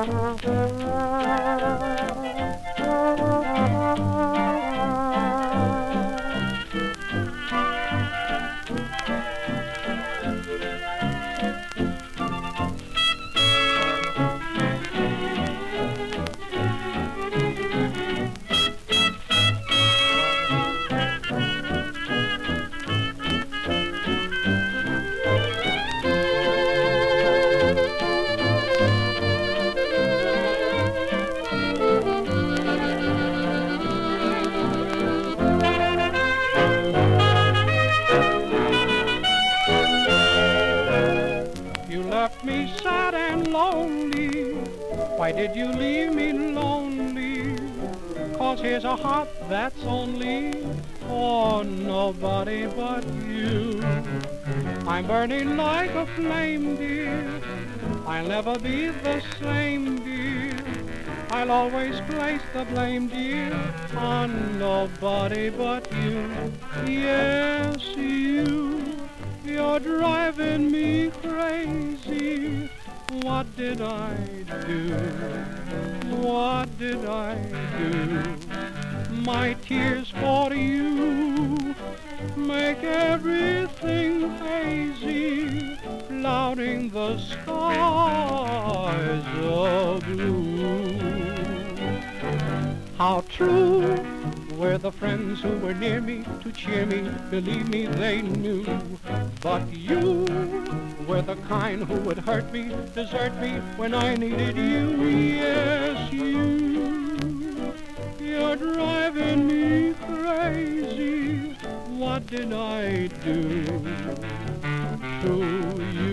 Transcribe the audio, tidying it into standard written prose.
You left me sad and lonely. Why did you leave me lonely? 'Cause here's a heart that's only for nobody but you. I'm burning like a flame, dear. I'll never be the same, dear. I'll always place the blame, dear, on nobody but you. Yes, you. You're driving me crazy. What did I do? What did I do? My tears for you make everything hazy, clouding the skies of blue. How true were the friends who were near me to cheer me, believe me they knew. But you were the kind who would hurt me, desert me when I needed you. Yes, you're driving me crazy. What did I do to you?